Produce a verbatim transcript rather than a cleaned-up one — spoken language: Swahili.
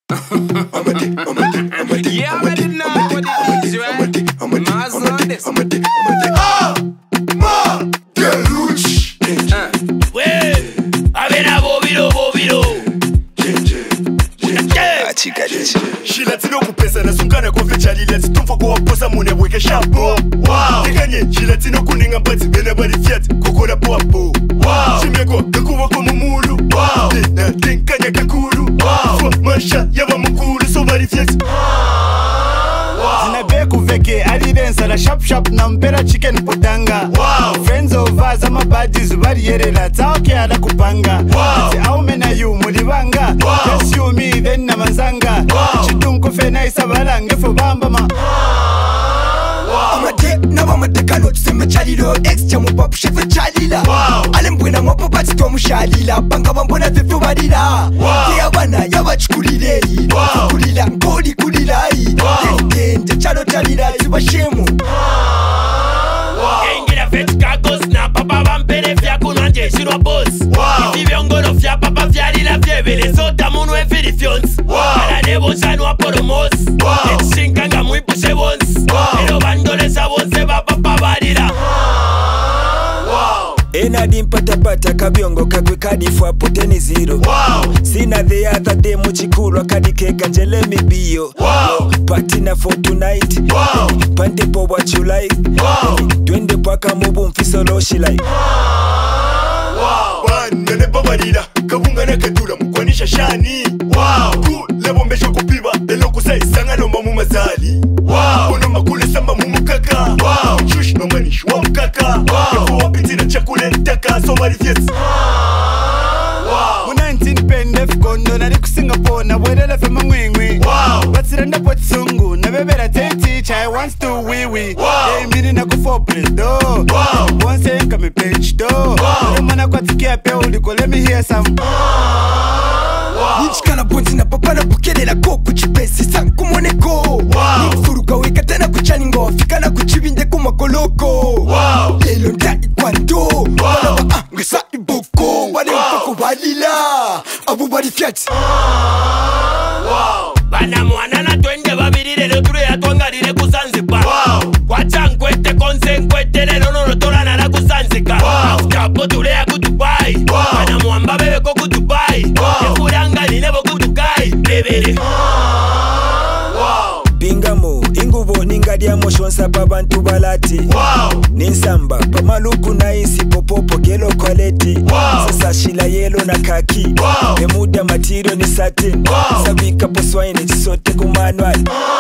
Yeah, I already know what it is, right? Mars on this. Ah, ma, Geluch. Wey, avena bobiro bobiro. Shilatino kupesa na sungana kwa fechali. Let's tumfo kwa posa mune weke shapo. Wow. Tekanye, shilatino kuninga mbati bene bari fiat. Kokora po apo. Wow. Shimeko, kakuwa kwa mumulu. Wow. Tena, tenkanya kakuru. Wow. Fwa masha, yama mukuru, so bari fiat. Zinabeku veke, alidensa la shop shop na mpera chicken potanga. Wow. Friends of us, ama baddies, ubari yerela, taoke ala kupanga. Wow. Ati au mena yu, mulibanga. Wow. Just you me, then na manzanga. Wow. Chitunku fena isa balange fo bamba ma. Amate, na mamate kano tuseme chalilo. Ex chamu papu shefe chalila. Wow. Alembwena mwapo pati tomu shalila. Banga wambona fefe badila. Wow. Kia wana yawa chukulilei. Wow. Kulila nkoli kulilai. Wow. Tente chalo chalila tiba shemu. Kengira feti kakos na papa vampere fya kunanje shirwa boss. Wow. Ifi vyongolo fya papa fya lila fye vele sota munu e fili fyons. Wow. Ala nebo shanu wa poromos. Wow. Etshinkanga muipushe wons. Wow. Ero bandole sa wonse va papa badila. Wow. Enadi mpatapata kabiongo kagwe kadi fwa puteni zero. Wow. Sina the other day muchikulwa kadi keka njele mibiyo. Wow. Party na for tonight. Wow. Pante po what you like. Wow. Twende paka mubu mfiso lo she like. Wow. Bana ne babarira kabunga na kadura mukwanisha shani. Wow. Ku lebo mbesho kupiba elo kusai sanga no mamu mazali. Wow. Ono makule samba mumukaka. Wow. Shush no manish wa mkaka. Wow. Yako wapiti na chakule ntaka so mari fies. Wow. Mu nineteen pendef kondo nari ku Singapore na bwerela fe mangwengwe. Wow. Batsiranda potsungu na bebera teti chai wants to wee wee. Wow. Hey mini na ku for do. Wow. Once en kame page do. Wow. Mana kwa tikia pe uliko let me hear some. Wow. Nichikala bonzi na papa na bukelela ko kuchipesi san kumoneko. Wow. Nifuruka weka tena kuchaningo. Fika na kuchibinde kumakoloko. Wow. Lelo ndai kwando. Wow. Wana wa angesa iboko. Wane mpoko walila. Abu bari fiat. Wow. Bana mwana na twende babiri lelo ture ya twangalire ku Zanzibar. Wow. Wacha nkwete konse nkwete lelo nono tolana na ku Zanzibar. Wow. After ture ya ku Dubai. Wow. Bana mwamba bebe ko ku Dubai. Wow. Efuranga ni nebo ku Dubai. Bebere. Wow. Bingamo ingubo ningadia moshonsa pabantu balati. Wow. Ninsamba pamaluku na isi popopo gelo quality. Wow. Sasa shila yelo na kaki. Wow. Emuda material ni satin. Wow. Sabika poswaini chisote kumanual.